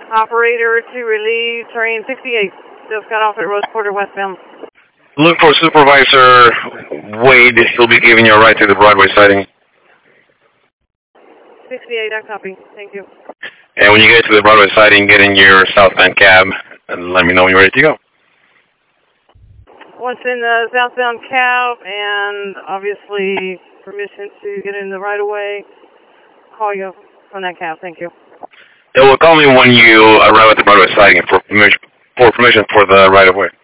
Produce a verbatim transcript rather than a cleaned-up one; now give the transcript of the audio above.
Operator to relieve train sixty-eight. Just got off at Rose Porter westbound. Look for Supervisor Wade. He'll be giving you a ride to the Broadway siding. sixty-eight, I copy. Thank you. And when you get to the Broadway siding, get in your southbound cab and let me know when you're ready to go. Once in the southbound cab and obviously permission to get in the right of way, call you from that cab. Thank you. It will call me when you arrive at the Broadway siding for permission for, permission for the right of way.